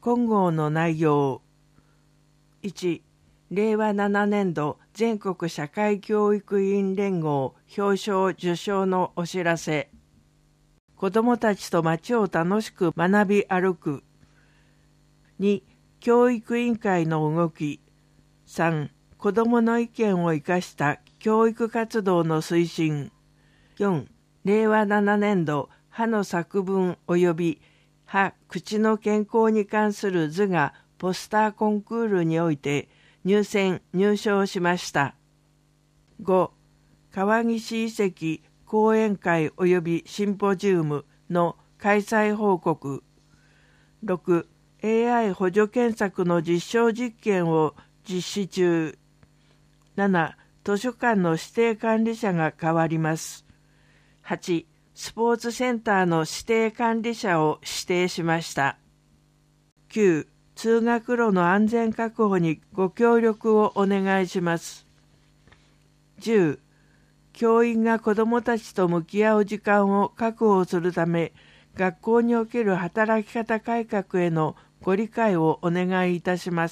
今号の内容。1、令和7年度全国社会教育委員連合表彰受賞のお知らせ。子どもたちと街を楽しく学び歩く。2、教育委員会の動き。3、子どもの意見を生かした教育活動の推進。4、令和7年度歯の作文及び歯・口の健康に関する図画ポスターコンクールにおいて入賞しました。5、川岸遺跡講演会及びシンポジウムの開催報告。6、AI 補助検索の実証実験を実施中。7、図書館の指定管理者が変わります。8、スポーツセンターの指定管理者を指定しました。9、通学路の安全確保にご協力をお願いします。10、教員が子どもたちと向き合う時間を確保するため、学校における働き方改革へのご理解をお願いいたします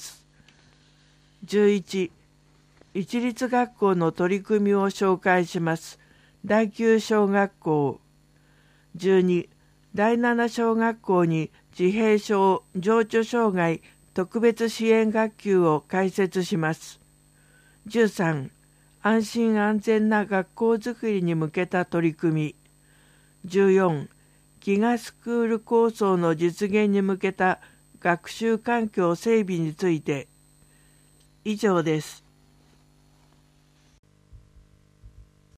。11、一律学校の取り組みを紹介します。第9小学校。12、第7小学校に自閉症情緒障害特別支援学級を開設します。13、安心安全な学校づくりに向けた取り組み。14、飢餓スクール構想の実現に向けた学習環境整備について。以上です。